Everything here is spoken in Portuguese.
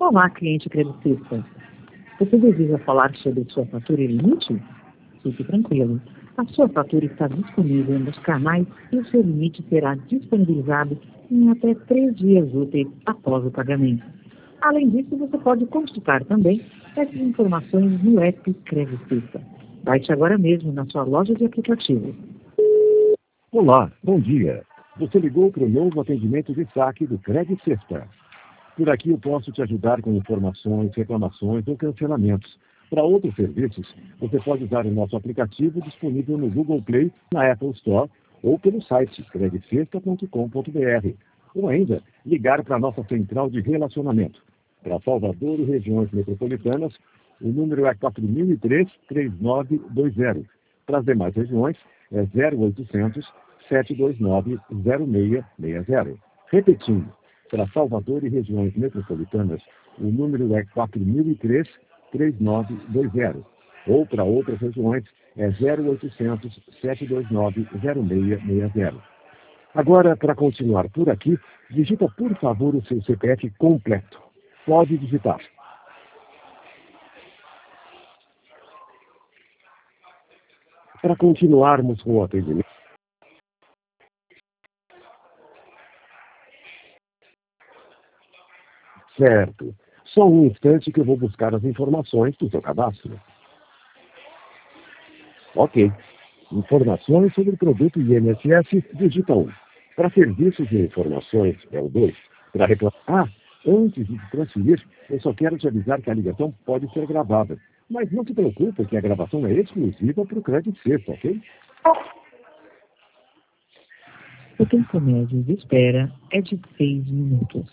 Olá, cliente creditista. Você deseja falar sobre sua fatura e limite? Fique tranquilo. A sua fatura está disponível nos canais e o seu limite será disponibilizado em até 3 dias úteis após o pagamento. Além disso, você pode consultar também essas informações no app Creditista. Baixe agora mesmo na sua loja de aplicativos. Olá, bom dia. Você ligou para o novo atendimento de saque do Creditista. Por aqui eu posso te ajudar com informações, reclamações ou cancelamentos. Para outros serviços, você pode usar o nosso aplicativo disponível no Google Play, na Apple Store ou pelo site credicesta.com.br. Ou ainda, ligar para a nossa central de relacionamento. Para Salvador e regiões metropolitanas, o número é 4003-3920. Para as demais regiões, é 0800 729 0660. Repetindo, para Salvador e regiões metropolitanas, o número é 4003-3920. Ou para outras regiões, é 0800 729 0660. Agora, para continuar por aqui, digita por favor o seu CPF completo. Pode digitar. Para continuarmos com o atendimento. Certo. Só um instante que eu vou buscar as informações do seu cadastro. Ok. Informações sobre o produto INSS, digita 1. Para serviços e informações, é o 2. Para reclamar... antes de transferir, eu só quero te avisar que a ligação pode ser gravada. Mas não se preocupe que a gravação é exclusiva para o Creditista, ok? O tempo médio de espera é de 6 minutos.